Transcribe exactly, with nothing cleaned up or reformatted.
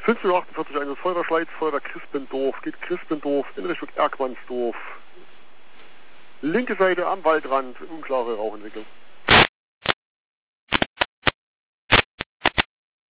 fünfhundertachtundvierzig eines Feuerschleiz, Feuer Crispendorf, geht Crispendorf in Richtung Erkmannsdorf. Linke Seite am Waldrand, unklare Rauchentwicklung.